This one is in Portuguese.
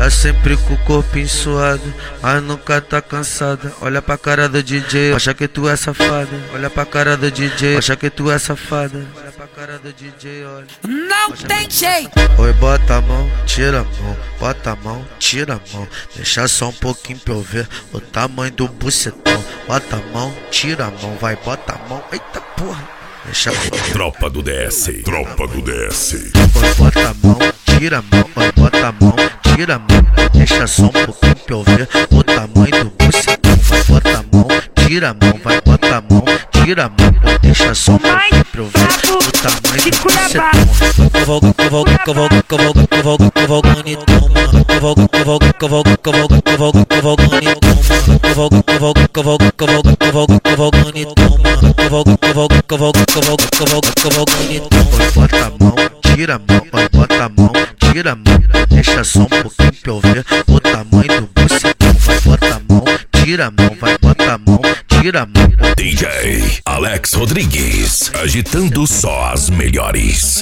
Tá sempre com o corpinho suado, mas nunca tá cansada. Olha pra cara do DJ, acha que tu é safada. Olha pra cara do DJ, acha que tu é safada. Olha pra cara do DJ, olha. Não tem jeito. Oi, bota a mão, tira a mão, bota a mão, tira a mão. Deixa só um pouquinho pra eu ver o tamanho do bucetão. Bota a mão, tira a mão, vai, bota a mão. Eita porra. Deixa a Tropa do DS, tropa do DS. Oi, bota a mão, tira a mão, oi, bota a mão, tira a mão. Deixa só um pouquinho pra eu ver o tamanho do bucetão. Vai, bota a mão, tira a mão, vai, bota a mão, tira a mão. Deixa só um pouquinho pra eu ver o tamanho do bucetão. Bota a mão, tira a mão, vai, bota a mão, tira a mão. Deixa só um pouquinho pra eu ver o tamanho do bucetão. Vai, bota a mão, tira a mão, vai, bota a mão, tira a mão. DJ Alex Rodrigues, agitando só as melhores.